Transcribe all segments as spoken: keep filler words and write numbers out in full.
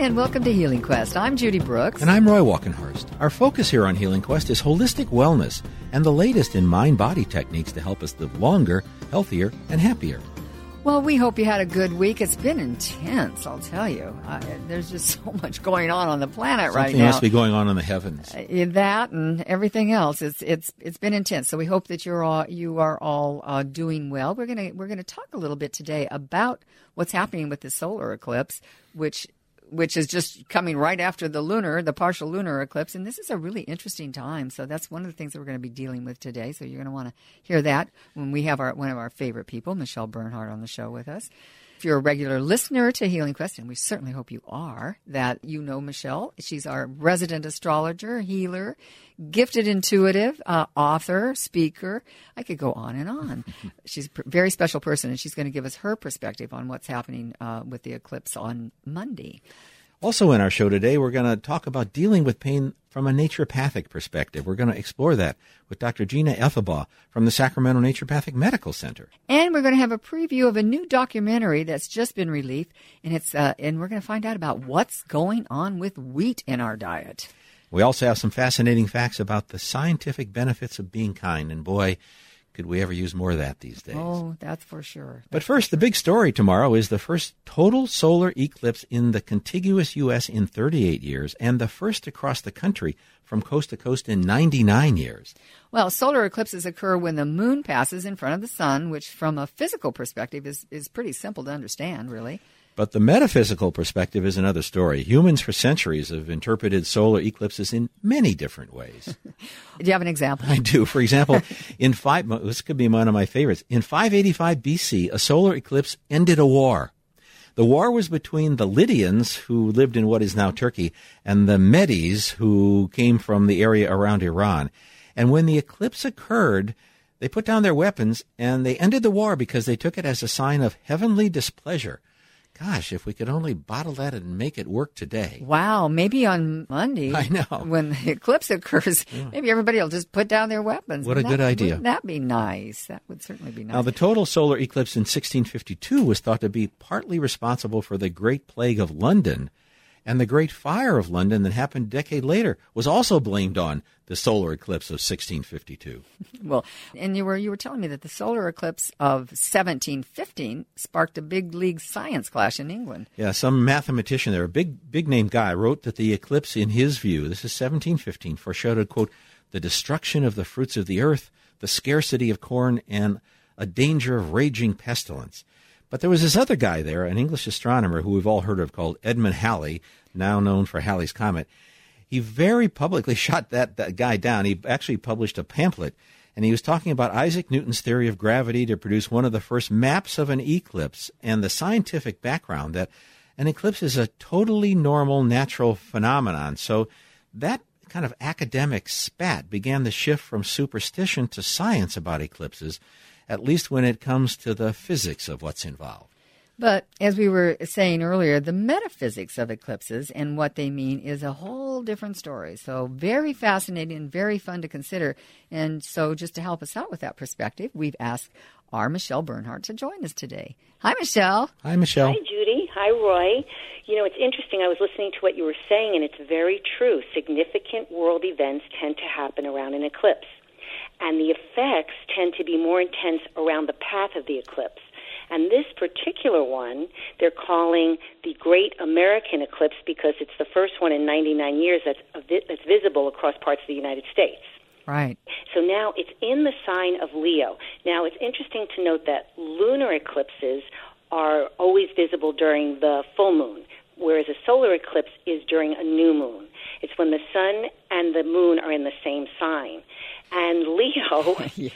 and welcome to Healing Quest. I'm Judy Brooks. And I'm Roy Walkenhorst. Our focus here on Healing Quest is holistic wellness and the latest in mind-body techniques to help us live longer, healthier, and happier. Well, we hope you had a good week. It's been intense, I'll tell you. Uh, there's just so much going on on the planet Something right now. must be going on in the heavens. Uh, that and everything else. It's it's it's been intense. So we hope that you're all you are all uh, doing well. We're gonna we're gonna talk a little bit today about what's happening with the solar eclipse, which which is just coming right after the lunar, the partial lunar eclipse. And this is a really interesting time. So that's one of the things that we're going to be dealing with today. So you're going to want to hear that when we have our one of our favorite people, Michelle Bernhardt, on the show with us. If you're a regular listener to Healing Quest, and we certainly hope you are, that you know Michelle. She's our resident astrologer, healer, gifted intuitive, uh, author, speaker. I could go on and on. She's a very special person, and she's going to give us her perspective on what's happening uh, with the eclipse on Monday. Also in our show today, we're going to talk about dealing with pain from a naturopathic perspective. We're going to explore that with Doctor Gina Ethelbaugh from the Sacramento Naturopathic Medical Center. And we're going to have a preview of a new documentary that's just been released, and it's uh, and we're going to find out about what's going on with wheat in our diet. We also have some fascinating facts about the scientific benefits of being kind, and boy, could we ever use more of that these days. Oh, that's for sure. That's but first, the big story tomorrow is the first total solar eclipse in the contiguous U S in thirty-eight years and the first across the country from coast to coast in ninety-nine years. Well, solar eclipses occur when the moon passes in front of the sun, which from a physical perspective is, is pretty simple to understand, really. But the metaphysical perspective is another story. Humans for centuries have interpreted solar eclipses in many different ways. Do you have an example? I do. For example, in five, this could be one of my favorites. In five eighty-five B C, a solar eclipse ended a war. The war was between the Lydians, who lived in what is now Turkey, and the Medes, who came from the area around Iran. And when the eclipse occurred, they put down their weapons and they ended the war because they took it as a sign of heavenly displeasure. Gosh, if we could only bottle that and make it work today. Wow, maybe on Monday, I know. when the eclipse occurs, yeah. maybe everybody will just put down their weapons. What Wouldn't a good that, idea. Wouldn't that be nice? That would certainly be nice. Now, the total solar eclipse in sixteen fifty-two was thought to be partly responsible for the Great Plague of London, and the Great Fire of London that happened a decade later was also blamed on the solar eclipse of sixteen fifty-two. Well, and you were you were telling me that the solar eclipse of seventeen fifteen sparked a big league science clash in England. Yeah, some mathematician there, a big big name guy, wrote that the eclipse, in his view, this is seventeen fifteen, foreshadowed, quote, the destruction of the fruits of the earth, the scarcity of corn, and a danger of raging pestilence. But there was this other guy there, an English astronomer who we've all heard of, called Edmund Halley, now known for Halley's Comet. He very publicly shot that, that guy down. He actually published a pamphlet, and he was talking about Isaac Newton's theory of gravity to produce one of the first maps of an eclipse and the scientific background that an eclipse is a totally normal natural phenomenon. So that kind of academic spat began the shift from superstition to science about eclipses, at least when it comes to the physics of what's involved. But as we were saying earlier, the metaphysics of eclipses and what they mean is a whole different story. So very fascinating and very fun to consider. And so just to help us out with that perspective, we've asked our Michelle Bernhardt to join us today. Hi, Michelle. Hi, Michelle. Hi, Judy. Hi, Roy. You know, it's interesting. I was listening to what you were saying, and it's very true. Significant world events tend to happen around an eclipse. And the effects tend to be more intense around the path of the eclipse. And this particular one, they're calling the Great American Eclipse because it's the first one in ninety-nine years that's, that's visible across parts of the United States. Right. So now it's in the sign of Leo. Now, it's interesting to note that lunar eclipses are always visible during the full moon, whereas a solar eclipse is during a new moon. It's when the sun and the moon are in the same sign. And Leo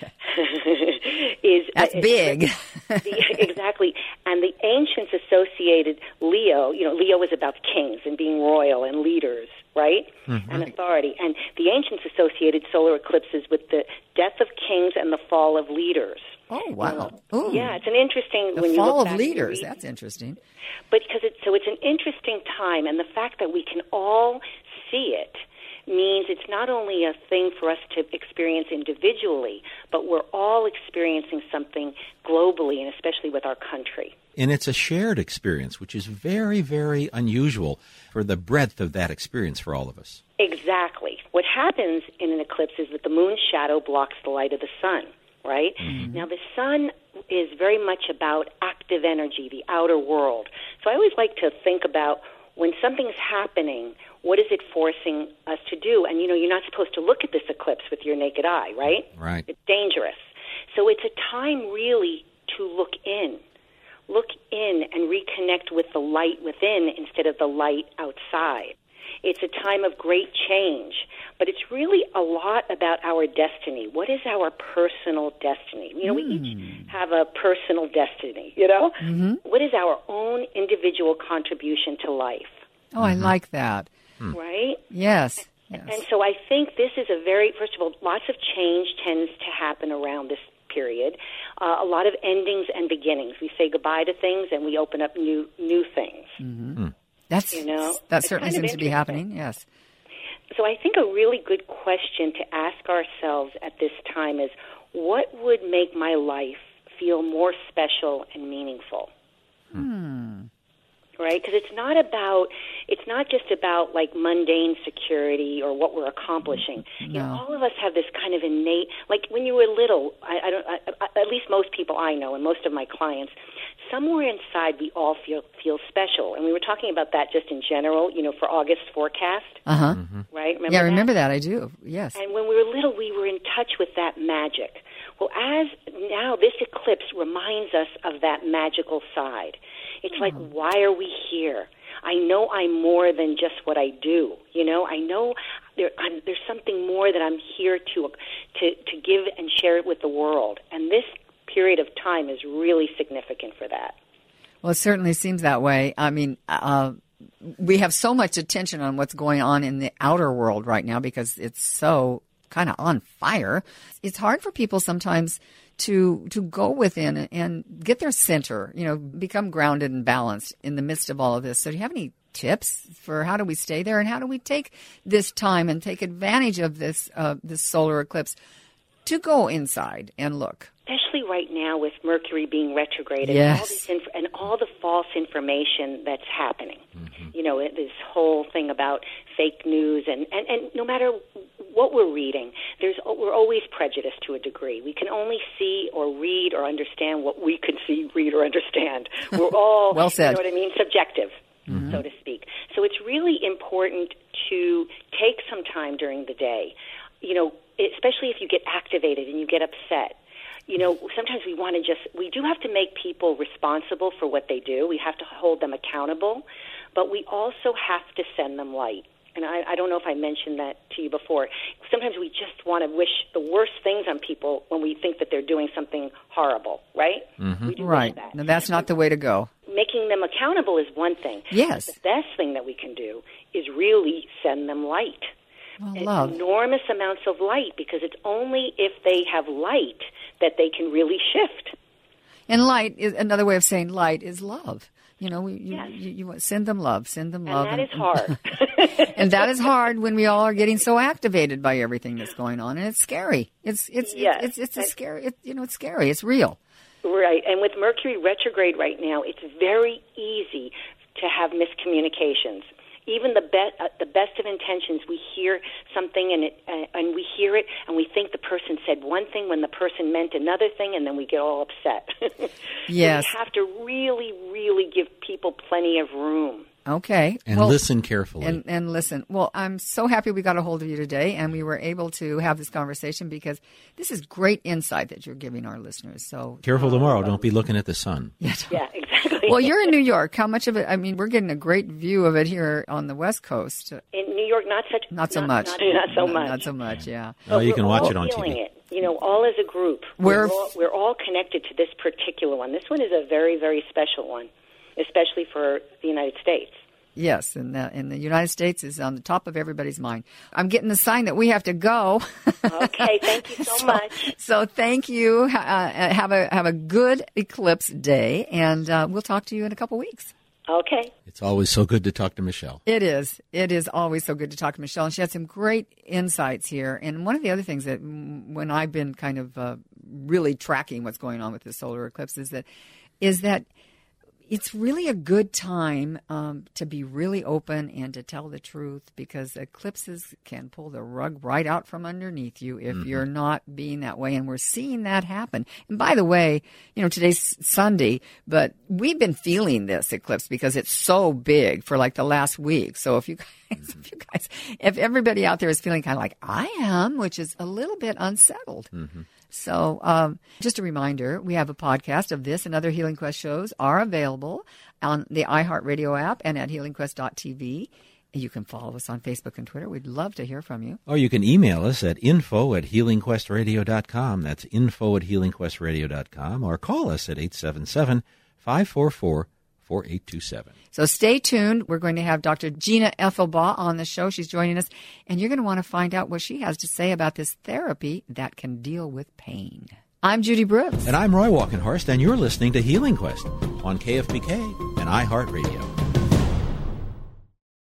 is... That's uh, big. Exactly. And the ancients associated Leo, you know, Leo was about kings and being royal and leaders, right? Mm-hmm. And authority. And the ancients associated solar eclipses with the death of kings and the fall of leaders. Oh, wow. Uh, yeah, it's an interesting... The when you fall look of back leaders, read, that's interesting. But because it's, so it's an interesting time, and the fact that we can all see it means it's not only a thing for us to experience individually, but we're all experiencing something globally, and especially with our country. And it's a shared experience, which is very, very unusual for the breadth of that experience for all of us. Exactly. What happens in an eclipse is that the moon's shadow blocks the light of the sun, right? Mm-hmm. Now, the sun is very much about active energy, the outer world. So I always like to think about when something's happening, what is it forcing us to do? And, you know, you're not supposed to look at this eclipse with your naked eye, right? Right. It's dangerous. So it's a time really to look in. Look in and reconnect with the light within instead of the light outside. It's a time of great change, but it's really a lot about our destiny. What is our personal destiny? You know, mm. we each have a personal destiny, you know? Mm-hmm. What is our own individual contribution to life? Oh, I like that. Right? Yes. yes. And so I think this is a very, first of all, lots of change tends to happen around this period. Uh, a lot of endings and beginnings. We say goodbye to things and we open up new new things. Mm-hmm. Mm. That's, you know, that certainly seems to be happening, yes. So I think a really good question to ask ourselves at this time is, what would make my life feel more special and meaningful? Hmm. Right? Because it's not about, it's not just about like mundane security or what we're accomplishing. No. You know, all of us have this kind of innate, like when you were little, I, I don't, I, I, at least most people I know and most of my clients, somewhere inside we all feel feel special. And we were talking about that just in general, you know, for August forecast. Uh-huh. Mm-hmm. Right? Remember yeah, I that? remember that. I do, yes. And when we were little, we were in touch with that magic. Well, as now this eclipse reminds us of that magical side. It's like, why are we here? I know I'm more than just what I do. You know, I know there, I'm, there's something more that I'm here to, to to give and share it with the world. And this period of time is really significant for that. Well, it certainly seems that way. I mean, uh, we have so much attention on what's going on in the outer world right now because it's so kind of on fire. It's hard for people sometimes to to go within and get their center, you know, become grounded and balanced in the midst of all of this. So do you have any tips for how do we stay there and how do we take this time and take advantage of this uh, this solar eclipse to go inside and look? Especially right now with Mercury being retrograde and, yes. all this inf- and all the false information that's happening. Mm-hmm. You know, this whole thing about fake news and, and, and no matter what we're reading, there's we're always prejudiced to a degree. We can only see or read or understand what we can see, read, or understand. We're all, well said. You know what I mean, subjective, mm-hmm. so to speak. So it's really important to take some time during the day, you know, especially if you get activated and you get upset. You know, sometimes we want to just, we do have to make people responsible for what they do. We have to hold them accountable, but we also have to send them light. And I, I don't know if I mentioned that to you before. Sometimes we just want to wish the worst things on people when we think that they're doing something horrible, right? Mm-hmm. We do right. that. No, that's not the way to go. Making them accountable is one thing. Yes. But the best thing that we can do is really send them light. Well, love. Enormous amounts of light, because it's only if they have light that they can really shift. And light is another way of saying light is love. You know, we, you, yes. you, you send them love, send them and love. That and is hard. And that is hard when we all are getting so activated by everything that's going on, and it's scary. It's it's yes. it's it's, it's a scary. It, you know, it's scary. It's real. Right, and with Mercury retrograde right now, it's very easy to have miscommunications. Even the best, uh, the best of intentions, we hear something and it, uh, and we hear it, and we think the person said one thing when the person meant another thing, and then we get all upset. Yes, so we have to really, really give people plenty of room. Okay, and well, listen carefully. And, and listen. Well, I'm so happy we got a hold of you today, and we were able to have this conversation because this is great insight that you're giving our listeners. So careful tomorrow. Don't be looking at the sun. Yeah, exactly. Well, you're in New York. How much of it? I mean, we're getting a great view of it here on the West Coast. In New York, not such. Not so not, much. Not, not so not, much. Not so much. Yeah. Oh, you we're can watch all it on T feeling V. It. You know, all as a group. We're we're all, we're all connected to this particular one. This one is a very, very special one, especially for the United States. Yes, and the, and the United States is on the top of everybody's mind. I'm getting the sign that we have to go. Okay, thank you so, so much. So thank you. Uh, have a have a good eclipse day, and uh, we'll talk to you in a couple weeks. Okay. It's always so good to talk to Michelle. It is. It is always so good to talk to Michelle, and she had some great insights here. And one of the other things that when I've been kind of uh, really tracking what's going on with the solar eclipse is that is that it's really a good time um, to be really open and to tell the truth, because eclipses can pull the rug right out from underneath you if mm-hmm. you're not being that way. And we're seeing that happen. And by the way, you know, today's Sunday, but we've been feeling this eclipse because it's so big for like the last week. So if you guys, mm-hmm. if you guys, if everybody out there is feeling kind of like I am, which is a little bit unsettled. Mm-hmm. So um, just a reminder, we have a podcast of this and other Healing Quest shows are available on the iHeartRadio app and at healing quest dot t v. You can follow us on Facebook and Twitter. We'd love to hear from you. Or you can email us at info at healing quest radio dot com. That's info at healing quest radio dot com. Or call us at eight seven seven, five four four, four eight two seven. So stay tuned. We're going to have Doctor Gina Ethelbaugh on the show. She's joining us, and you're going to want to find out what she has to say about this therapy that can deal with pain. I'm Judy Brooks. And I'm Roy Walkenhorst, and you're listening to Healing Quest on K F B K and iHeartRadio.